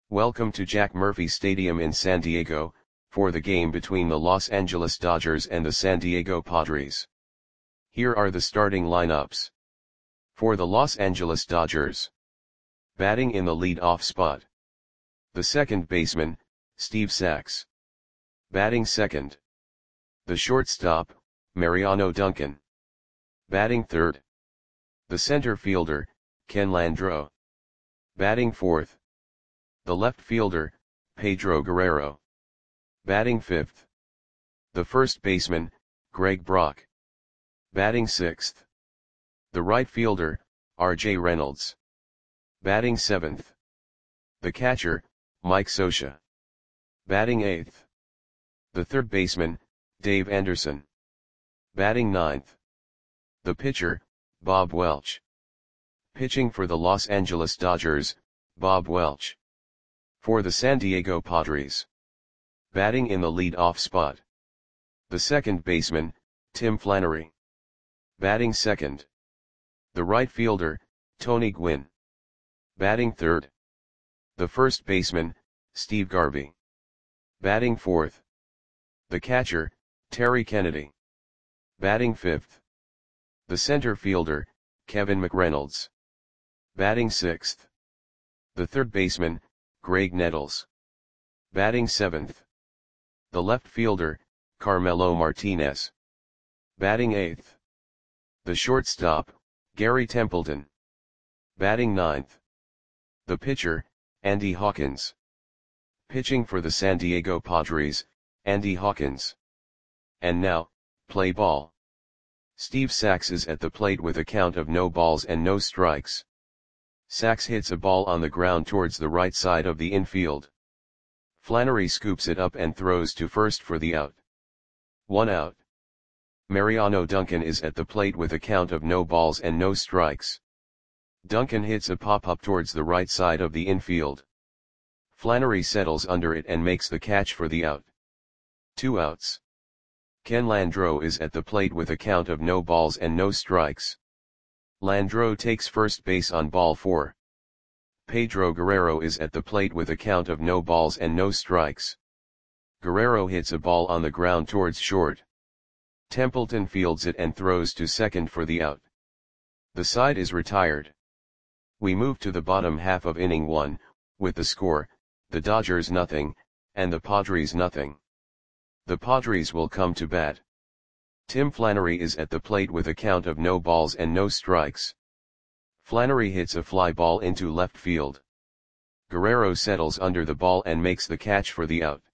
Welcome to Jack Murphy Stadium in San Diego, for the game between the Los Angeles Dodgers and the San Diego Padres. Here are the starting lineups. For the Los Angeles Dodgers. Batting in the lead-off spot. The second baseman, Steve Sax. Batting second. The shortstop, Mariano Duncan. Batting third. The center fielder, Ken Landreaux. Batting fourth. The left fielder, Pedro Guerrero. Batting fifth. The first baseman, Greg Brock. Batting sixth. The right fielder, R.J. Reynolds. Batting seventh. The catcher, Mike Scioscia. Batting eighth. The third baseman, Dave Anderson. Batting ninth. The pitcher, Bob Welch. Pitching for the Los Angeles Dodgers, Bob Welch. For the San Diego Padres. Batting in the lead-off spot. The second baseman, Tim Flannery. Batting second. The right fielder, Tony Gwynn. Batting third. The first baseman, Steve Garvey. Batting fourth. The catcher, Terry Kennedy. Batting fifth. The center fielder, Kevin McReynolds. Batting sixth. The third baseman, Greg Nettles. Batting seventh. The left fielder, Carmelo Martinez. Batting eighth. The shortstop, Gary Templeton. Batting ninth. The pitcher, Andy Hawkins. Pitching for the San Diego Padres, Andy Hawkins. And now, play ball. Steve Sax is at the plate with a count of no balls and no strikes. Sax hits a ball on the ground towards the right side of the infield. Flannery scoops it up and throws to first for the out. 1 out. Mariano Duncan is at the plate with a count of no balls and no strikes. Duncan hits a pop-up towards the right side of the infield. Flannery settles under it and makes the catch for the out. 2 outs. Ken Landreaux is at the plate with a count of no balls and no strikes. Landreaux takes first base on ball 4. Pedro Guerrero is at the plate with a count of no balls and no strikes. Guerrero hits a ball on the ground towards short. Templeton fields it and throws to second for the out. The side is retired. We move to the bottom half of inning 1, with the score, the Dodgers nothing, and the Padres nothing. The Padres will come to bat. Tim Flannery is at the plate with a count of no balls and no strikes. Flannery hits a fly ball into left field. Guerrero settles under the ball and makes the catch for the out.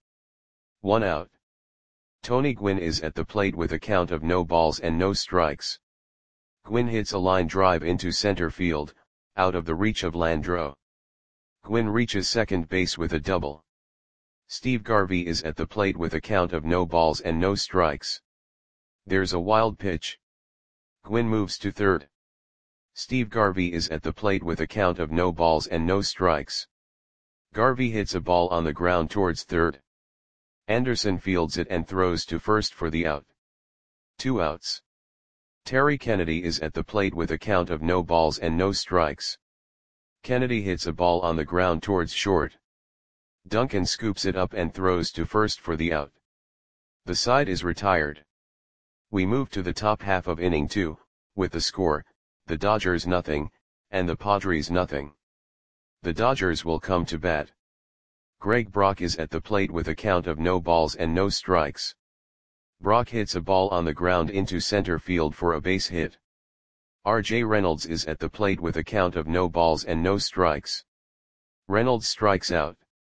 1 out. Tony Gwynn is at the plate with a count of no balls and no strikes. Gwynn hits a line drive into center field, out of the reach of Landreaux. Gwynn reaches second base with a double. Steve Garvey is at the plate with a count of no balls and no strikes. There's a wild pitch. Gwynn moves to third. Steve Garvey is at the plate with a count of no balls and no strikes. Garvey hits a ball on the ground towards third. Anderson fields it and throws to first for the out. 2 outs. Terry Kennedy is at the plate with a count of no balls and no strikes. Kennedy hits a ball on the ground towards short. Duncan scoops it up and throws to first for the out. The side is retired. We move to the top half of inning 2, with the score, the Dodgers nothing, and the Padres nothing. The Dodgers will come to bat. Greg Brock is at the plate with a count of no balls and no strikes. Brock hits a ball on the ground into center field for a base hit. R.J. Reynolds is at the plate with a count of no balls and no strikes. Reynolds strikes out.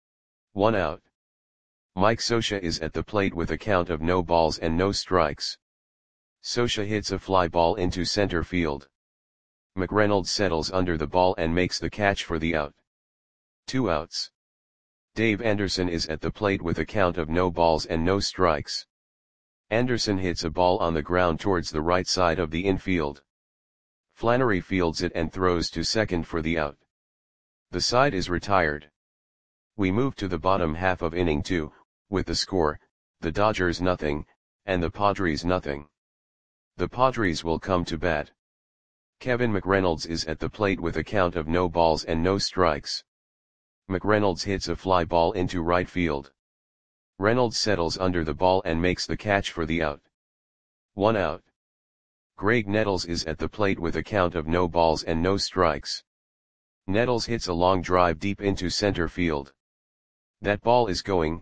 1 out. Mike Scioscia is at the plate with a count of no balls and no strikes. Scioscia hits a fly ball into center field. McReynolds settles under the ball and makes the catch for the out. 2 outs. Dave Anderson is at the plate with a count of no balls and no strikes. Anderson hits a ball on the ground towards the right side of the infield. Flannery fields it and throws to second for the out. The side is retired. We move to the bottom half of inning 2, with the score, the Dodgers nothing, and the Padres nothing. The Padres will come to bat. Kevin McReynolds is at the plate with a count of no balls and no strikes. McReynolds hits a fly ball into right field. Reynolds settles under the ball and makes the catch for the out. 1 out. Greg Nettles is at the plate with a count of no balls and no strikes. Nettles hits a long drive deep into center field. That ball is going,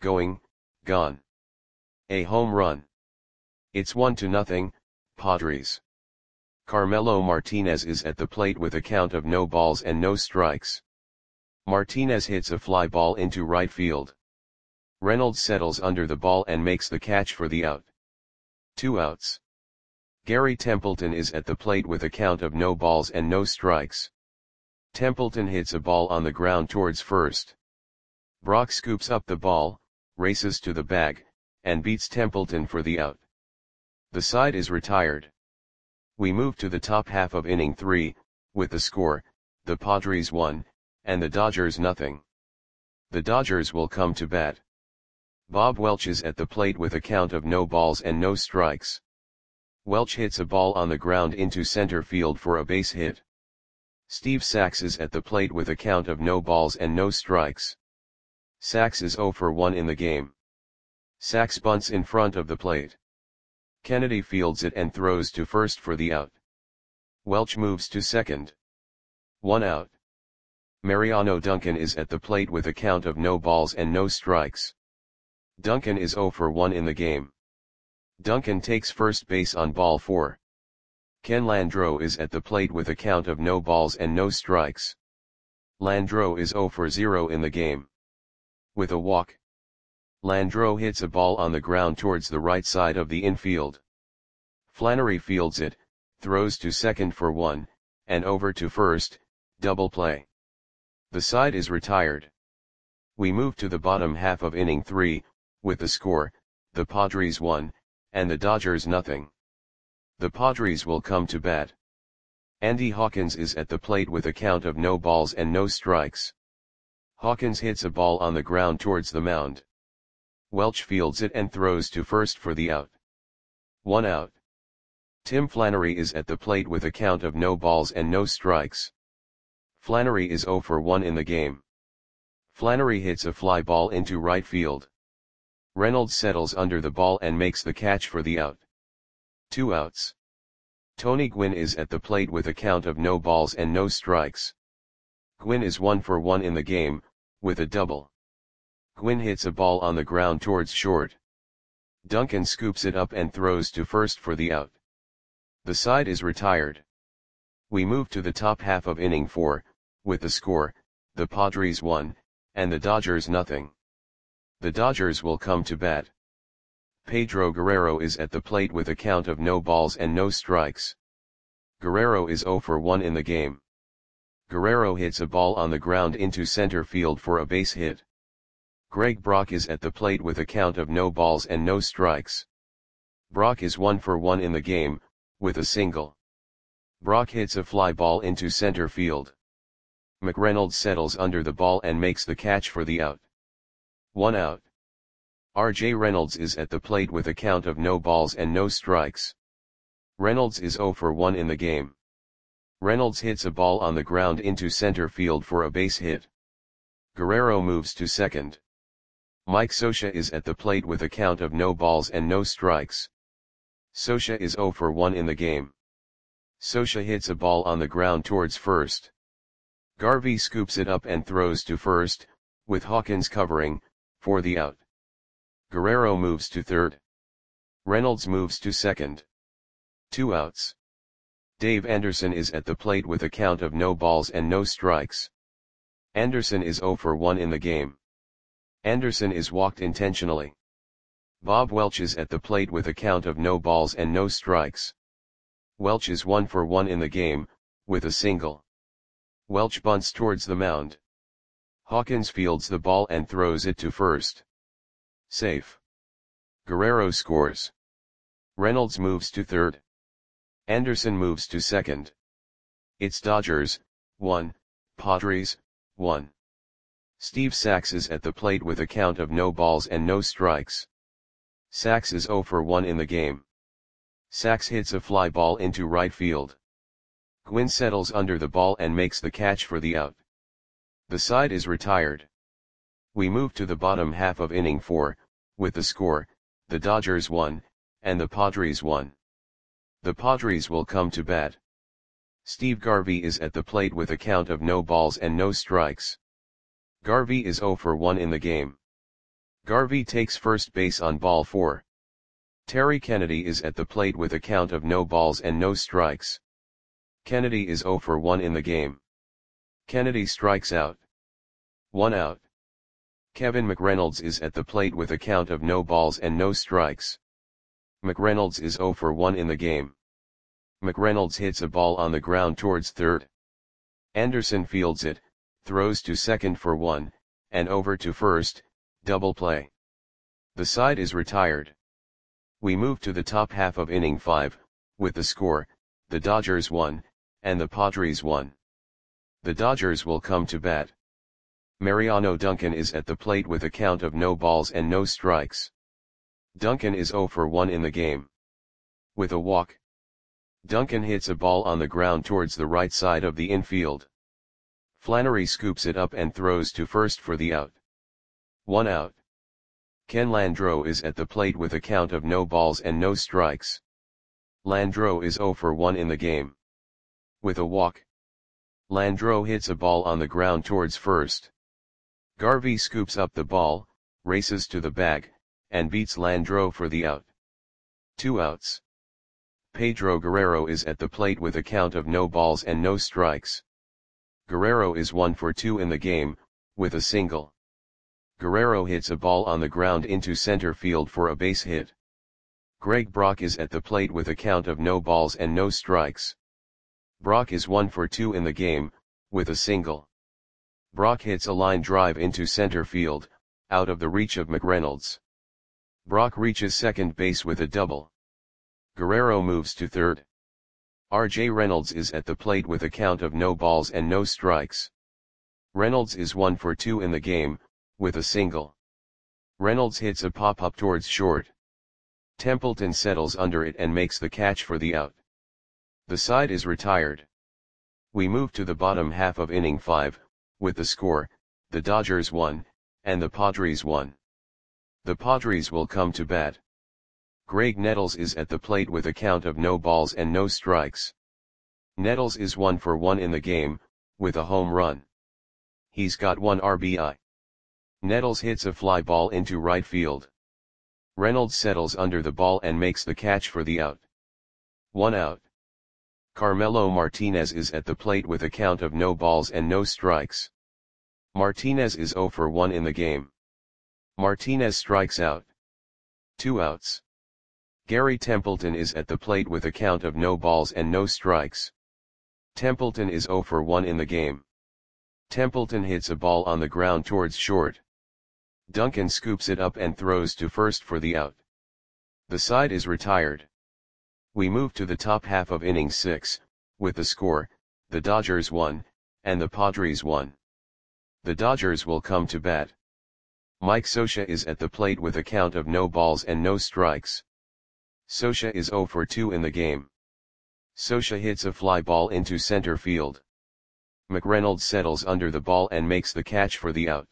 gone. A home run. It's 1-0, Padres. Carmelo Martinez is at the plate with a count of no balls and no strikes. Martinez hits a fly ball into right field. Reynolds settles under the ball and makes the catch for the out. 2 outs. Gary Templeton is at the plate with a count of no balls and no strikes. Templeton hits a ball on the ground towards first. Brock scoops up the ball, races to the bag, and beats Templeton for the out. The side is retired. We move to the top half of inning 3, with the score, the Padres 1, and the Dodgers 0. The Dodgers will come to bat. Bob Welch is at the plate with a count of no balls and no strikes. Welch hits a ball on the ground into center field for a base hit. Steve Sax is at the plate with a count of no balls and no strikes. Sax is 0 for 1 in the game. Sax bunts in front of the plate. Kennedy fields it and throws to first for the out. Welch moves to second. 1 out. Mariano Duncan is at the plate with a count of no balls and no strikes. Duncan is 0 for 1 in the game. Duncan takes first base on ball 4. Ken Landreau is at the plate with a count of no balls and no strikes. Landreau is 0 for 0 in the game. With a walk, Landreau hits a ball on the ground towards the right side of the infield. Flannery fields it, throws to second for 1, and over to first, double play. The side is retired. We move to the bottom half of inning 3, with the score, the Padres 1, and the Dodgers 0. The Padres will come to bat. Andy Hawkins is at the plate with a count of no balls and no strikes. Hawkins hits a ball on the ground towards the mound. Welch fields it and throws to first for the out. 1 out. Tim Flannery is at the plate with a count of no balls and no strikes. Flannery is 0 for 1 in the game. Flannery hits a fly ball into right field. Reynolds settles under the ball and makes the catch for the out. 2 outs. Tony Gwynn is at the plate with a count of no balls and no strikes. Gwynn is 1 for 1 in the game, with a double. Gwynn hits a ball on the ground towards short. Duncan scoops it up and throws to first for the out. The side is retired. We move to the top half of inning 4, with the score, the Padres 1, and the Dodgers 0. The Dodgers will come to bat. Pedro Guerrero is at the plate with a count of no balls and no strikes. Guerrero is 0 for 1 in the game. Guerrero hits a ball on the ground into center field for a base hit. Greg Brock is at the plate with a count of no balls and no strikes. Brock is 1 for 1 in the game, with a single. Brock hits a fly ball into center field. McReynolds settles under the ball and makes the catch for the out. 1 out. R.J. Reynolds is at the plate with a count of no balls and no strikes. Reynolds is 0 for 1 in the game. Reynolds hits a ball on the ground into center field for a base hit. Guerrero moves to second. Mike Scioscia is at the plate with a count of no balls and no strikes. Scioscia is 0 for 1 in the game. Scioscia hits a ball on the ground towards first. Garvey scoops it up and throws to first, with Hawkins covering, for the out. Guerrero moves to third. Reynolds moves to second. 2 outs. Dave Anderson is at the plate with a count of no balls and no strikes. Anderson is 0 for 1 in the game. Anderson is walked intentionally. Bob Welch is at the plate with a count of no balls and no strikes. Welch is 1 for 1 in the game, with a single. Welch bunts towards the mound. Hawkins fields the ball and throws it to first. Safe. Guerrero scores. Reynolds moves to third. Anderson moves to second. It's Dodgers, 1, Padres, 1. Steve Sax is at the plate with a count of no balls and no strikes. Sax is 0 for 1 in the game. Sax hits a fly ball into right field. Gwynn settles under the ball and makes the catch for the out. The side is retired. We move to the bottom half of inning 4, with the score, the Dodgers won, and the Padres won. The Padres will come to bat. Steve Garvey is at the plate with a count of no balls and no strikes. Garvey is 0 for 1 in the game. Garvey takes first base on ball 4. Terry Kennedy is at the plate with a count of no balls and no strikes. Kennedy is 0 for 1 in the game. Kennedy strikes out. 1 out. Kevin McReynolds is at the plate with a count of no balls and no strikes. McReynolds is 0 for 1 in the game. McReynolds hits a ball on the ground towards third. Anderson fields it, throws to second for 1, and over to first, double play. The side is retired. We move to the top half of inning 5, with the score, the Dodgers won, and the Padres won. The Dodgers will come to bat. Mariano Duncan is at the plate with a count of no balls and no strikes. Duncan is 0 for 1 in the game. With a walk. Duncan hits a ball on the ground towards the right side of the infield. Flannery scoops it up and throws to first for the out. 1 out. Ken Landreau is at the plate with a count of no balls and no strikes. Landreau is 0 for 1 in the game. With a walk. Landreau hits a ball on the ground towards first. Garvey scoops up the ball, races to the bag, and beats Landreau for the out. 2 outs. Pedro Guerrero is at the plate with a count of no balls and no strikes. Guerrero is 1 for 2 in the game, with a single. Guerrero hits a ball on the ground into center field for a base hit. Greg Brock is at the plate with a count of no balls and no strikes. Brock is 1 for 2 in the game, with a single. Brock hits a line drive into center field, out of the reach of McReynolds. Brock reaches second base with a double. Guerrero moves to third. R.J. Reynolds is at the plate with a count of no balls and no strikes. Reynolds is 1 for 2 in the game, with a single. Reynolds hits a pop-up towards short. Templeton settles under it and makes the catch for the out. The side is retired. We move to the bottom half of inning 5, with the score, the Dodgers won, and the Padres won. The Padres will come to bat. Greg Nettles is at the plate with a count of no balls and no strikes. Nettles is 1 for 1 in the game, with a home run. He's got 1 RBI. Nettles hits a fly ball into right field. Reynolds settles under the ball and makes the catch for the out. 1 out. Carmelo Martinez is at the plate with a count of no balls and no strikes. Martinez is 0 for 1 in the game. Martinez strikes out. 2 outs. Gary Templeton is at the plate with a count of no balls and no strikes. Templeton is 0 for 1 in the game. Templeton hits a ball on the ground towards short. Duncan scoops it up and throws to first for the out. The side is retired. We move to the top half of inning 6, with the score, the Dodgers won, and the Padres won. The Dodgers will come to bat. Mike Scioscia is at the plate with a count of no balls and no strikes. Scioscia is 0 for 2 in the game. Scioscia hits a fly ball into center field. McReynolds settles under the ball and makes the catch for the out.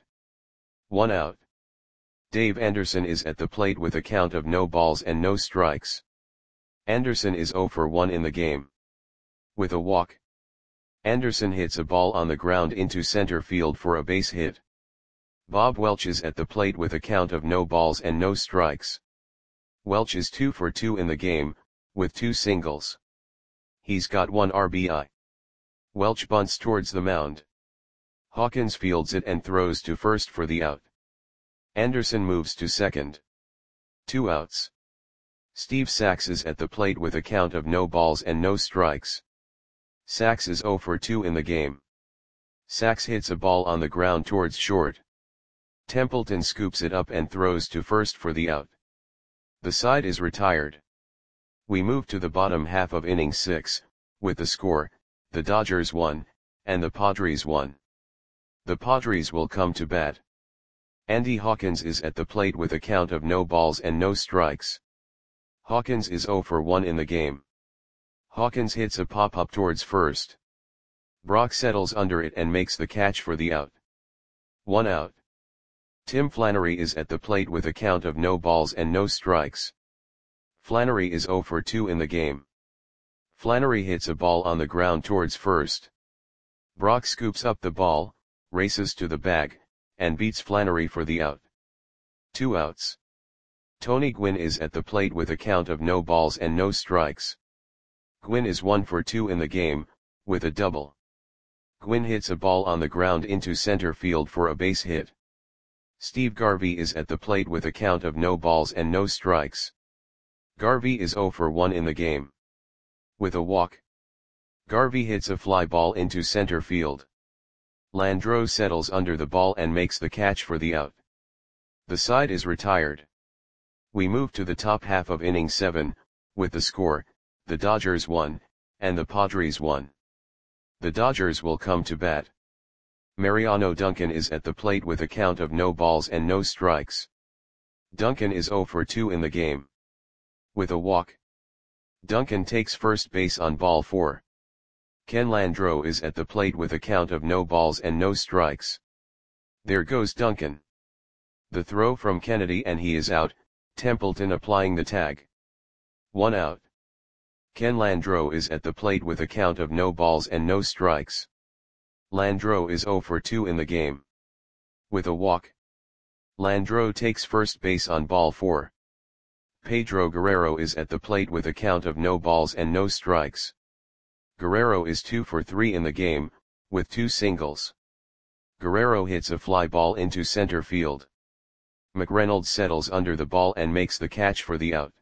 1 out. Dave Anderson is at the plate with a count of no balls and no strikes. Anderson is 0 for 1 in the game. With a walk. Anderson hits a ball on the ground into center field for a base hit. Bob Welch is at the plate with a count of no balls and no strikes. Welch is 2 for 2 in the game, with 2 singles. He's got 1 RBI. Welch bunts towards the mound. Hawkins fields it and throws to first for the out. Anderson moves to second. 2 outs. Steve Sax is at the plate with a count of no balls and no strikes. Sax is 0 for 2 in the game. Sax hits a ball on the ground towards short. Templeton scoops it up and throws to first for the out. The side is retired. We move to the bottom half of inning 6, with the score, the Dodgers won, and the Padres won. The Padres will come to bat. Andy Hawkins is at the plate with a count of no balls and no strikes. Hawkins is 0 for 1 in the game. Hawkins hits a pop-up towards first. Brock settles under it and makes the catch for the out. 1 out. Tim Flannery is at the plate with a count of no balls and no strikes. Flannery is 0 for 2 in the game. Flannery hits a ball on the ground towards first. Brock scoops up the ball, races to the bag, and beats Flannery for the out. 2 outs. Tony Gwynn is at the plate with a count of no balls and no strikes. Gwynn is 1 for 2 in the game, with a double. Gwynn hits a ball on the ground into center field for a base hit. Steve Garvey is at the plate with a count of no balls and no strikes. Garvey is 0 for 1 in the game. With a walk. Garvey hits a fly ball into center field. Landreau settles under the ball and makes the catch for the out. The side is retired. We move to the top half of inning 7, with the score, the Dodgers 1, and the Padres 1. The Dodgers will come to bat. Mariano Duncan is at the plate with a count of no balls and no strikes. Duncan is 0 for 2 in the game. With a walk. Duncan takes first base on ball 4. Ken Landreau is at the plate with a count of no balls and no strikes. There goes Duncan. The throw from Kennedy and he is out, Templeton applying the tag. 1 out. Ken Landreau is at the plate with a count of no balls and no strikes. Landreau is 0 for 2 in the game. With a walk. Landreau takes first base on ball 4. Pedro Guerrero is at the plate with a count of no balls and no strikes. Guerrero is 2 for 3 in the game, with 2 singles. Guerrero hits a fly ball into center field. McReynolds settles under the ball and makes the catch for the out.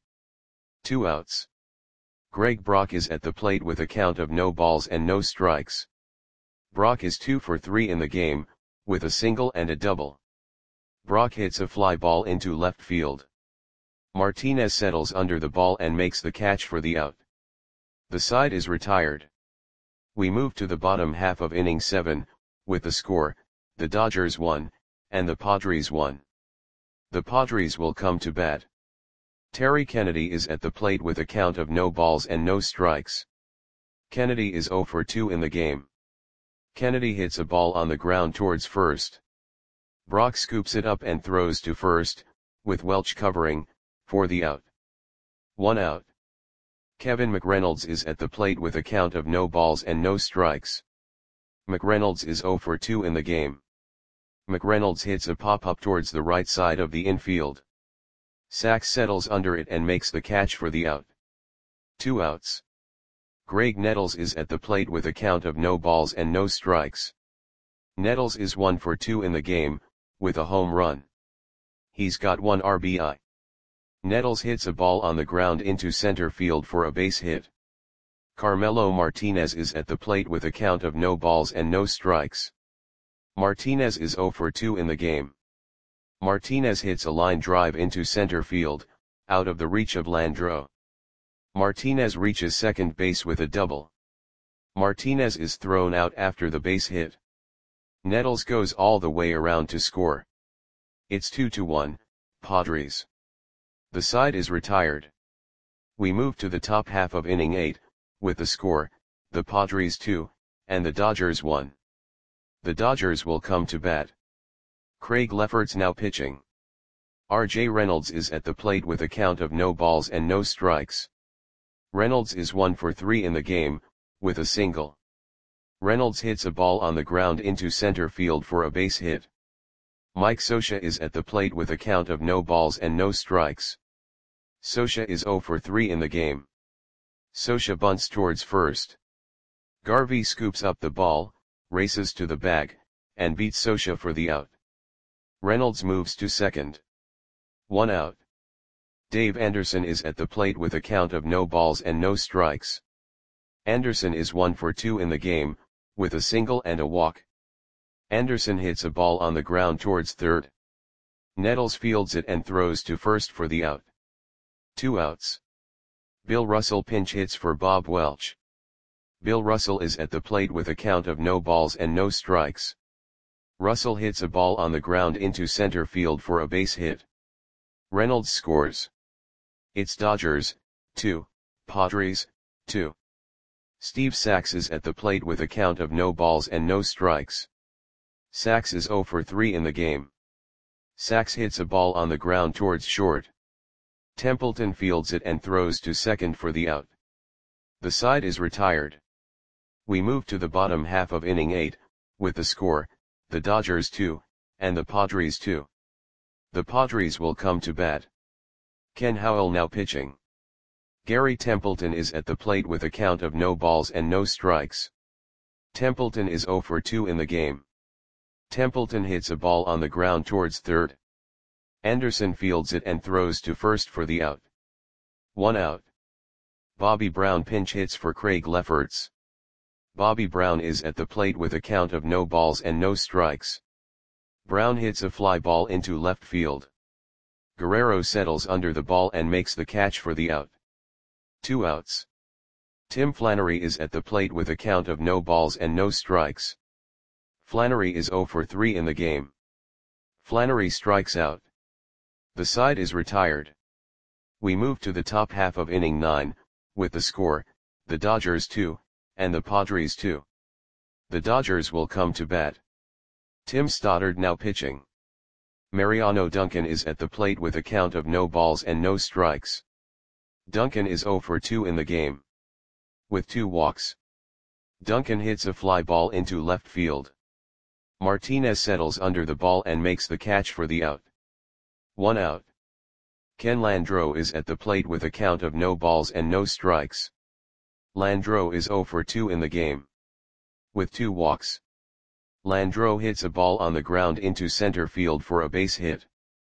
2 outs. Greg Brock is at the plate with a count of no balls and no strikes. Brock is 2 for 3 in the game, with a single and a double. Brock hits a fly ball into left field. Martinez settles under the ball and makes the catch for the out. The side is retired. We move to the bottom half of inning 7, with the score, the Dodgers 1, and the Padres 1. The Padres will come to bat. Terry Kennedy is at the plate with a count of no balls and no strikes. Kennedy is 0 for 2 in the game. Kennedy hits a ball on the ground towards first. Brock scoops it up and throws to first, with Welch covering, for the out. 1 out. Kevin McReynolds is at the plate with a count of no balls and no strikes. McReynolds is 0 for 2 in the game. McReynolds hits a pop-up towards the right side of the infield. Sachs settles under it and makes the catch for the out. 2 outs. Greg Nettles is at the plate with a count of no balls and no strikes. Nettles is 1 for 2 in the game, with a home run. He's got 1 RBI. Nettles hits a ball on the ground into center field for a base hit. Carmelo Martinez is at the plate with a count of no balls and no strikes. Martinez is 0 for 2 in the game. Martinez hits a line drive into center field, out of the reach of Landreau. Martinez reaches second base with a double. Martinez is thrown out after the base hit. Nettles goes all the way around to score. It's 2-1, Padres. The side is retired. We move to the top half of inning 8, with the score, the Padres 2, and the Dodgers 1. The Dodgers will come to bat. Craig Lefferts now pitching. R.J. Reynolds is at the plate with a count of no balls and no strikes. Reynolds is 1 for 3 in the game, with a single. Reynolds hits a ball on the ground into center field for a base hit. Mike Scioscia is at the plate with a count of no balls and no strikes. Scioscia is 0 for 3 in the game. Scioscia bunts towards first. Garvey scoops up the ball, races to the bag, and beats Scioscia for the out. Reynolds moves to second. 1 out. Dave Anderson is at the plate with a count of no balls and no strikes. Anderson is 1 for 2 in the game, with a single and a walk. Anderson hits a ball on the ground towards third. Nettles fields it and throws to first for the out. 2 outs. Bill Russell pinch hits for Bob Welch. Bill Russell is at the plate with a count of no balls and no strikes. Russell hits a ball on the ground into center field for a base hit. Reynolds scores. It's Dodgers, 2, Padres, 2. Steve Sachs is at the plate with a count of no balls and no strikes. Sachs is 0 for 3 in the game. Sachs hits a ball on the ground towards short. Templeton fields it and throws to second for the out. The side is retired. We move to the bottom half of inning 8, with the score, the Dodgers 2, and the Padres 2. The Padres will come to bat. Ken Howell now pitching. Gary Templeton is at the plate with a count of no balls and no strikes. Templeton is 0 for 2 in the game. Templeton hits a ball on the ground towards third. Anderson fields it and throws to first for the out. 1 out. Bobby Brown pinch hits for Craig Lefferts. Bobby Brown is at the plate with a count of no balls and no strikes. Brown hits a fly ball into left field. Guerrero settles under the ball and makes the catch for the out. 2 outs. Tim Flannery is at the plate with a count of no balls and no strikes. Flannery is 0 for 3 in the game. Flannery strikes out. The side is retired. We move to the top half of inning 9, with the score, the Dodgers 2, and the Padres 2. The Dodgers will come to bat. Tim Stoddard now pitching. Mariano Duncan is at the plate with a count of no balls and no strikes. Duncan is 0 for 2 in the game. With 2 walks. Duncan hits a fly ball into left field. Martinez settles under the ball and makes the catch for the out. 1 out. Ken Landreau is at the plate with a count of no balls and no strikes. Landreau is 0 for 2 in the game. With 2 walks. Landreau hits a ball on the ground into center field for a base hit.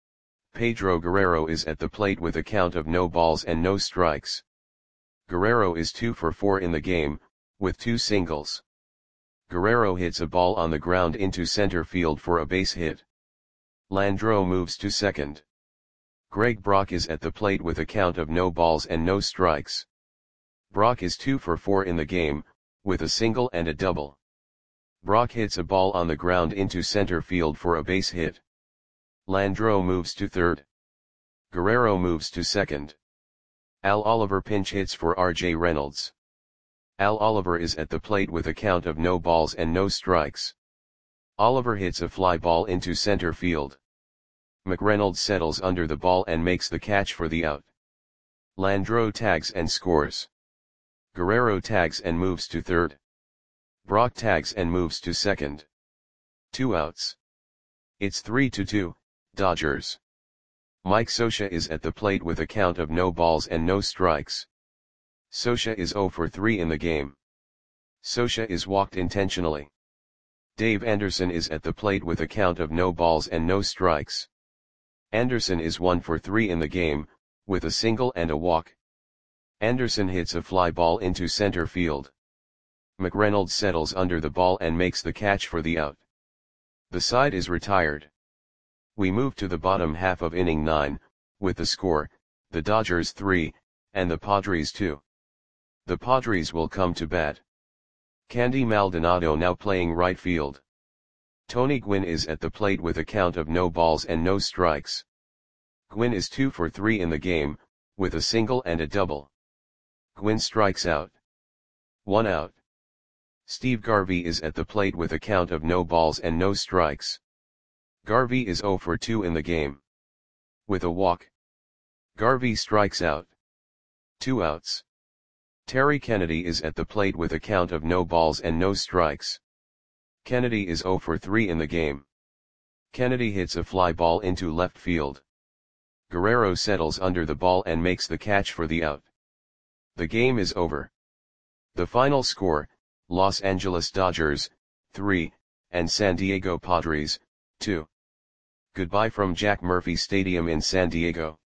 Pedro Guerrero is at the plate with a count of no balls and no strikes. Guerrero is 2 for 4 in the game, with 2 singles. Guerrero hits a ball on the ground into center field for a base hit. Landreau moves to second. Greg Brock is at the plate with a count of no balls and no strikes. Brock is 2 for 4 in the game, with a single and a double. Brock hits a ball on the ground into center field for a base hit. Landreau moves to third. Guerrero moves to second. Al Oliver pinch hits for R.J. Reynolds. Al Oliver is at the plate with a count of no balls and no strikes. Oliver hits a fly ball into center field. McReynolds settles under the ball and makes the catch for the out. Landreau tags and scores. Guerrero tags and moves to third. Brock tags and moves to second. 2 outs. It's 3-2, Dodgers. Mike Scioscia is at the plate with a count of no balls and no strikes. Scioscia is 0 for 3 in the game. Scioscia is walked intentionally. Dave Anderson is at the plate with a count of no balls and no strikes. Anderson is 1 for 3 in the game, with a single and a walk. Anderson hits a fly ball into center field. McReynolds settles under the ball and makes the catch for the out. The side is retired. We move to the bottom half of inning 9, with the score, the Dodgers 3, and the Padres 2. The Padres will come to bat. Candy Maldonado now playing right field. Tony Gwynn is at the plate with a count of no balls and no strikes. Gwynn is 2 for 3 in the game, with a single and a double. Gwynn strikes out. 1 out. Steve Garvey is at the plate with a count of no balls and no strikes. Garvey is 0 for 2 in the game. With a walk. Garvey strikes out. 2 outs. Terry Kennedy is at the plate with a count of no balls and no strikes. Kennedy is 0 for 3 in the game. Kennedy hits a fly ball into left field. Guerrero settles under the ball and makes the catch for the out. The game is over. The final score, Los Angeles Dodgers, 3, and San Diego Padres, 2. Goodbye from Jack Murphy Stadium in San Diego.